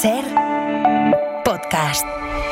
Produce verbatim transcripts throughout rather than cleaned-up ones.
Ser podcast.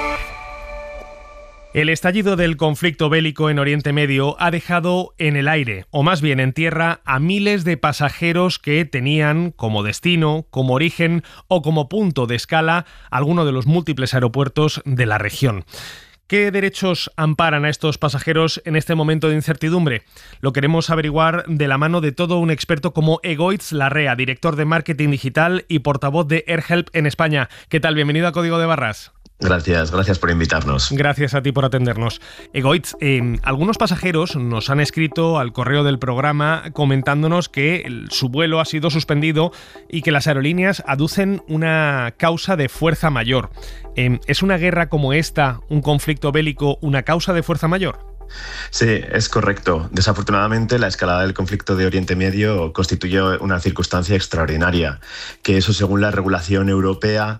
El estallido del conflicto bélico en Oriente Medio ha dejado en el aire, o más bien en tierra, a miles de pasajeros que tenían como destino, como origen o como punto de escala alguno de los múltiples aeropuertos de la región. ¿Qué derechos amparan a estos pasajeros en este momento de incertidumbre? Lo queremos averiguar de la mano de todo un experto como Egoitz Larrea, director de marketing digital y portavoz de AirHelp en España. ¿Qué tal? Bienvenido a Código de Barras. Gracias, gracias por invitarnos. Gracias a ti por atendernos. Egoitz, eh, algunos pasajeros nos han escrito al correo del programa comentándonos que el, su vuelo ha sido suspendido y que las aerolíneas aducen una causa de fuerza mayor. Eh, ¿Es una guerra como esta, un conflicto bélico, una causa de fuerza mayor? Sí, es correcto. Desafortunadamente, la escalada del conflicto de Oriente Medio constituye una circunstancia extraordinaria, que eso, según la regulación europea,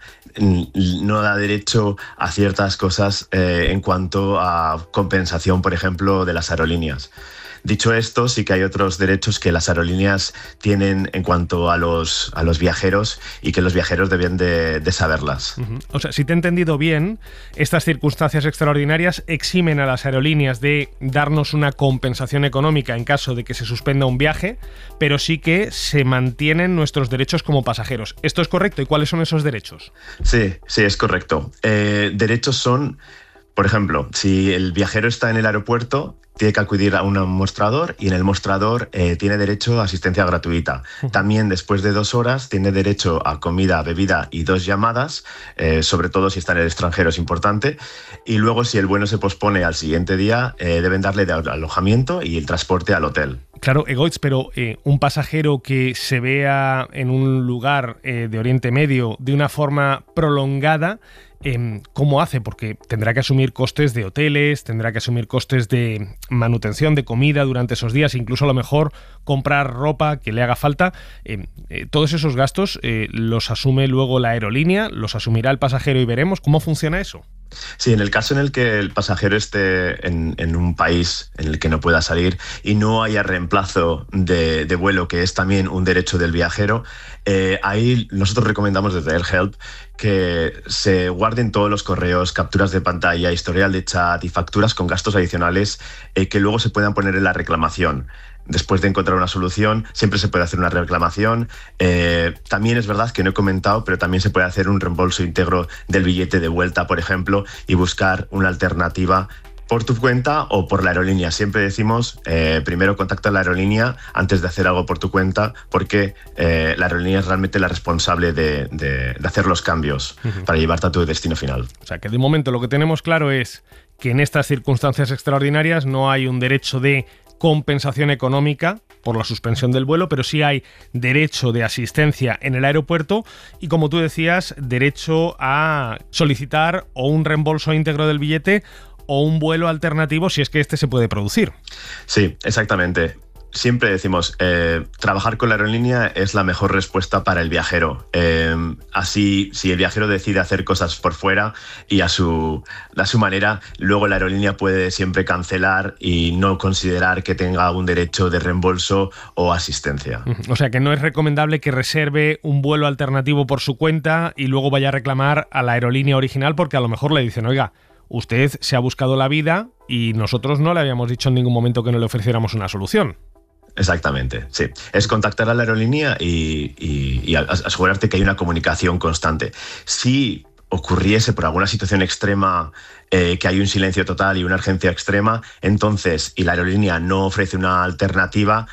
no da derecho a ciertas cosas eh, en cuanto a compensación, por ejemplo, de las aerolíneas. Dicho esto, sí que hay otros derechos que las aerolíneas tienen en cuanto a los, a los viajeros y que los viajeros deben de, de saberlas. Uh-huh. O sea, si te he entendido bien, estas circunstancias extraordinarias eximen a las aerolíneas de darnos una compensación económica en caso de que se suspenda un viaje, pero sí que se mantienen nuestros derechos como pasajeros. ¿Esto es correcto? ¿Y cuáles son esos derechos? Sí, sí, es correcto. Eh, derechos son, por ejemplo, si el viajero está en el aeropuerto, tiene que acudir a un mostrador y en el mostrador eh, tiene derecho a asistencia gratuita. También después de dos horas tiene derecho a comida, bebida y dos llamadas, eh, sobre todo si está en el extranjero es importante. Y luego, si el vuelo se pospone al siguiente día, eh, deben darle de alojamiento y el transporte al hotel. Claro, Egoitz, pero eh, un pasajero que se vea en un lugar eh, de Oriente Medio de una forma prolongada, eh, ¿cómo hace? Porque tendrá que asumir costes de hoteles, tendrá que asumir costes de manutención, de comida durante esos días, incluso a lo mejor comprar ropa que le haga falta. Eh, eh, todos esos gastos eh, los asume luego la aerolínea, los asumirá el pasajero y veremos cómo funciona eso. Sí, en el caso en el que el pasajero esté en, en un país en el que no pueda salir y no haya reemplazo de, de vuelo, que es también un derecho del viajero, eh, ahí nosotros recomendamos desde AirHelp que se guarden todos los correos, capturas de pantalla, historial de chat y facturas con gastos adicionales eh, que luego se puedan poner en la reclamación. Después de encontrar una solución, siempre se puede hacer una reclamación. Eh, también es verdad que no he comentado, pero también se puede hacer un reembolso íntegro del billete de vuelta, por ejemplo, y buscar una alternativa por tu cuenta o por la aerolínea. Siempre decimos, eh, primero contacta a la aerolínea antes de hacer algo por tu cuenta, porque eh, la aerolínea es realmente la responsable de, de, de hacer los cambios uh-huh. para llevarte a tu destino final. O sea, que de momento lo que tenemos claro es que en estas circunstancias extraordinarias no hay un derecho de compensación económica por la suspensión del vuelo, pero sí hay derecho de asistencia en el aeropuerto y, como tú decías, derecho a solicitar o un reembolso íntegro del billete o un vuelo alternativo si es que este se puede producir. Sí, exactamente. Siempre decimos, eh, trabajar con la aerolínea es la mejor respuesta para el viajero. Eh, así, si el viajero decide hacer cosas por fuera y a su, a su manera, luego la aerolínea puede siempre cancelar y no considerar que tenga un derecho de reembolso o asistencia. O sea que no es recomendable que reserve un vuelo alternativo por su cuenta y luego vaya a reclamar a la aerolínea original, porque a lo mejor le dicen, oiga, usted se ha buscado la vida y nosotros no le habíamos dicho en ningún momento que no le ofreciéramos una solución. Exactamente, sí. Es contactar a la aerolínea y, y, y asegurarte que hay una comunicación constante. Si ocurriese por alguna situación extrema eh, que hay un silencio total y una urgencia extrema, entonces, y la aerolínea no ofrece una alternativa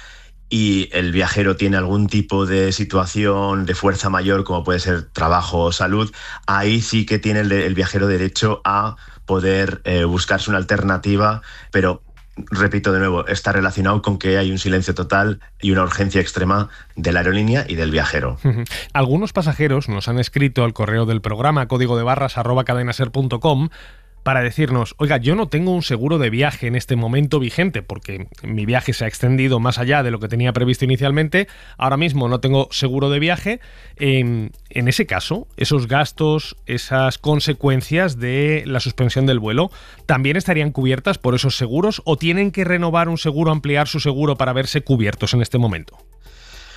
y el viajero tiene algún tipo de situación de fuerza mayor, como puede ser trabajo o salud, ahí sí que tiene el, el viajero derecho a poder eh, buscarse una alternativa, pero repito de nuevo, está relacionado con que hay un silencio total y una urgencia extrema de la aerolínea y del viajero. Algunos pasajeros nos han escrito al correo del programa código de barras arroba cadenaser punto com para decirnos, oiga, yo no tengo un seguro de viaje en este momento vigente porque mi viaje se ha extendido más allá de lo que tenía previsto inicialmente, ahora mismo no tengo seguro de viaje. En, en ese caso, esos gastos, esas consecuencias de la suspensión del vuelo, ¿también estarían cubiertas por esos seguros o tienen que renovar un seguro, ampliar su seguro para verse cubiertos en este momento?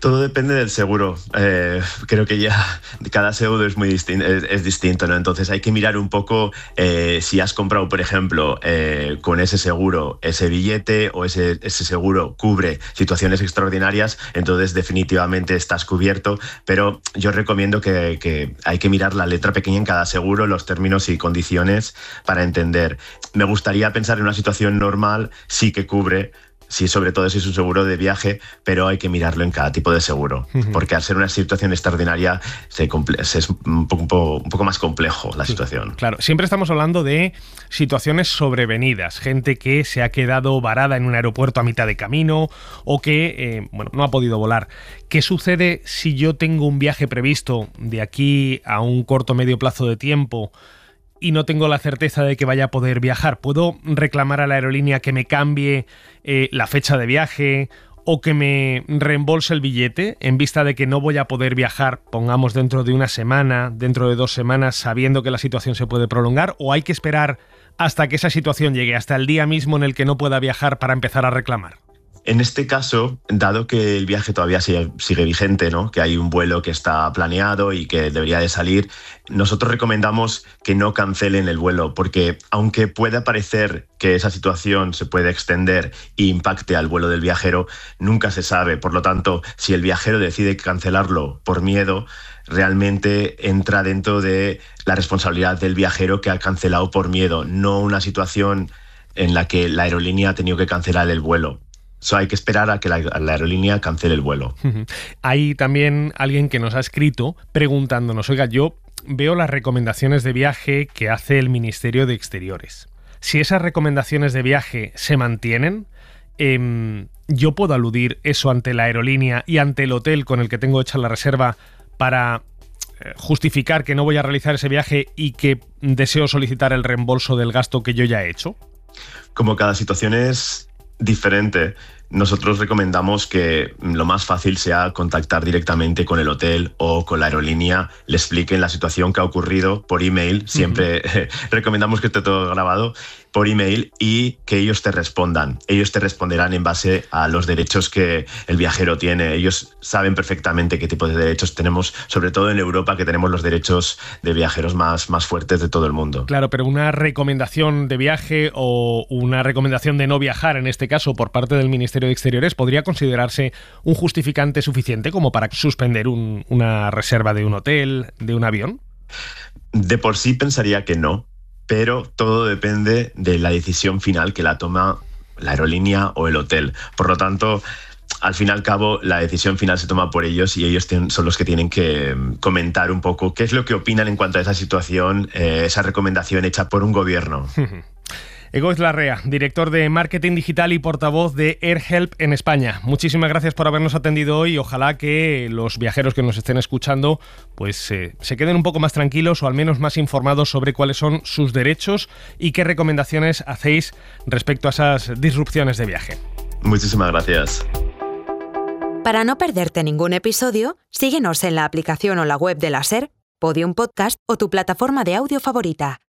Todo depende del seguro. Eh, creo que ya cada seguro es muy distinto, es, es distinto, ¿no? Entonces hay que mirar un poco eh, si has comprado, por ejemplo, eh, con ese seguro, ese billete o ese, ese seguro cubre situaciones extraordinarias, entonces definitivamente estás cubierto. Pero yo recomiendo que, que hay que mirar la letra pequeña en cada seguro, los términos y condiciones para entender. Me gustaría pensar en una situación normal, sí que cubre. Sí, sobre todo si es un seguro de viaje, pero hay que mirarlo en cada tipo de seguro, uh-huh. porque al ser una situación extraordinaria se comple- es un poco, un poco más complejo la sí, situación. Claro, siempre estamos hablando de situaciones sobrevenidas, gente que se ha quedado varada en un aeropuerto a mitad de camino o que eh, bueno, no ha podido volar. ¿Qué sucede si yo tengo un viaje previsto de aquí a un corto o medio plazo de tiempo y no tengo la certeza de que vaya a poder viajar? ¿Puedo reclamar a la aerolínea que me cambie eh, la fecha de viaje o que me reembolse el billete en vista de que no voy a poder viajar, pongamos dentro de una semana, dentro de dos semanas, sabiendo que la situación se puede prolongar? ¿O hay que esperar hasta que esa situación llegue, hasta el día mismo en el que no pueda viajar para empezar a reclamar? En este caso, dado que el viaje todavía sigue, sigue vigente, ¿no? Que hay un vuelo que está planeado y que debería de salir, nosotros recomendamos que no cancelen el vuelo, porque aunque pueda parecer que esa situación se puede extender e impacte al vuelo del viajero, nunca se sabe. Por lo tanto, si el viajero decide cancelarlo por miedo, realmente entra dentro de la responsabilidad del viajero que ha cancelado por miedo, no una situación en la que la aerolínea ha tenido que cancelar el vuelo. So, hay que esperar a que la, a la aerolínea cancele el vuelo. Uh-huh. Hay también alguien que nos ha escrito preguntándonos, oiga, yo veo las recomendaciones de viaje que hace el Ministerio de Exteriores. Si esas recomendaciones de viaje se mantienen, eh, ¿yo puedo aludir eso ante la aerolínea y ante el hotel con el que tengo hecha la reserva para eh, justificar que no voy a realizar ese viaje y que deseo solicitar el reembolso del gasto que yo ya he hecho? Como cada situación es diferente, nosotros recomendamos que lo más fácil sea contactar directamente con el hotel o con la aerolínea, le expliquen la situación que ha ocurrido por email, siempre uh-huh. recomendamos que esté todo grabado por email y que ellos te respondan. Ellos te responderán en base a los derechos que el viajero tiene. Ellos saben perfectamente qué tipo de derechos tenemos, sobre todo en Europa, que tenemos los derechos de viajeros más, más fuertes de todo el mundo. Claro, pero una recomendación de viaje o una recomendación de no viajar, en este caso por parte del Ministerio de Exteriores, ¿podría considerarse un justificante suficiente como para suspender un, una reserva de un hotel, de un avión? De por sí pensaría que no, pero todo depende de la decisión final que la toma la aerolínea o el hotel. Por lo tanto, al fin y al cabo, la decisión final se toma por ellos y ellos tienen, son los que tienen que comentar un poco qué es lo que opinan en cuanto a esa situación, eh, esa recomendación hecha por un gobierno. Egoitz Larrea, director de Marketing Digital y portavoz de AirHelp en España. Muchísimas gracias por habernos atendido hoy. Ojalá que los viajeros que nos estén escuchando pues eh, se queden un poco más tranquilos o al menos más informados sobre cuáles son sus derechos y qué recomendaciones hacéis respecto a esas disrupciones de viaje. Muchísimas gracias. Para no perderte ningún episodio, síguenos en la aplicación o la web de la SER, Podium Podcast o tu plataforma de audio favorita.